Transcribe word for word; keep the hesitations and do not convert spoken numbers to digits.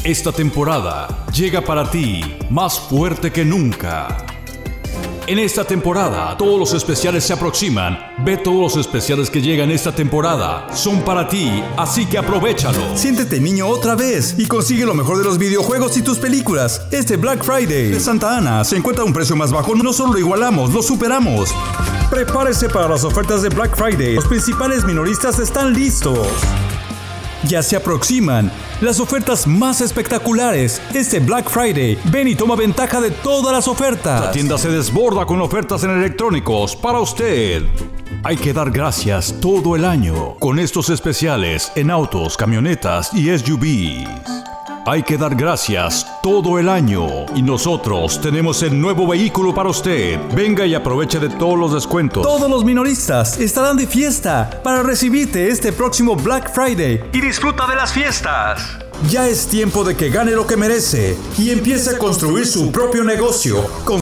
Esta temporada llega para ti más fuerte que nunca. En esta temporada, todos los especiales se aproximan. Ve todos los especiales que llegan esta temporada. Son para ti, así que aprovéchalo. Siéntete niño otra vez y consigue lo mejor de los videojuegos y tus películas. Este Black Friday de Santa Ana se encuentra a un precio más bajo. No solo lo igualamos, lo superamos. Prepárese para las ofertas de Black Friday. Los principales minoristas están listos. Ya se aproximan las ofertas más espectaculares. Este Black Friday, ven y toma ventaja de todas las ofertas. La tienda se desborda con ofertas en electrónicos para usted. Hay que dar gracias todo el año con estos especiales en autos, camionetas y S U Vs. Hay que dar gracias todo el año y nosotros tenemos el nuevo vehículo para usted. Venga y aproveche de todos los descuentos. Todos los minoristas estarán de fiesta para recibirte este próximo Black Friday y disfruta de las fiestas. Ya es tiempo de que gane lo que merece y empiece a construir su propio negocio con